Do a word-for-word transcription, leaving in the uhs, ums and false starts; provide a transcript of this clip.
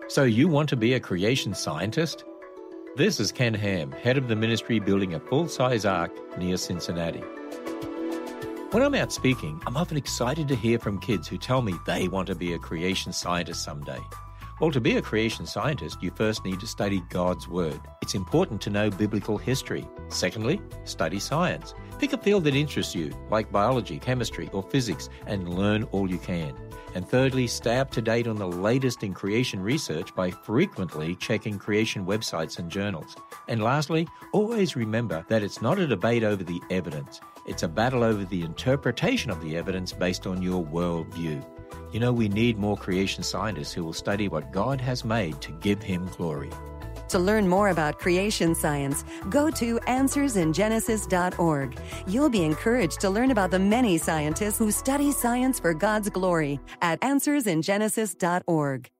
So you want to be a creation scientist? This is Ken Ham, head of the ministry building a full-size ark near Cincinnati. When I'm out speaking, I'm often excited to hear from kids who tell me they want to be a creation scientist someday. Well, to be a creation scientist, you first need to study God's Word. It's important to know biblical history. Secondly, study science. Pick a field that interests you, like biology, chemistry, or physics, and learn all you can. And thirdly, stay up to date on the latest in creation research by frequently checking creation websites and journals. And lastly, always remember that it's not a debate over the evidence. It's a battle over the interpretation of the evidence based on your worldview. You know, we need more creation scientists who will study what God has made to give Him glory. To learn more about creation science, go to answers in genesis dot org. You'll be encouraged to learn about the many scientists who study science for God's glory at answers in genesis dot org.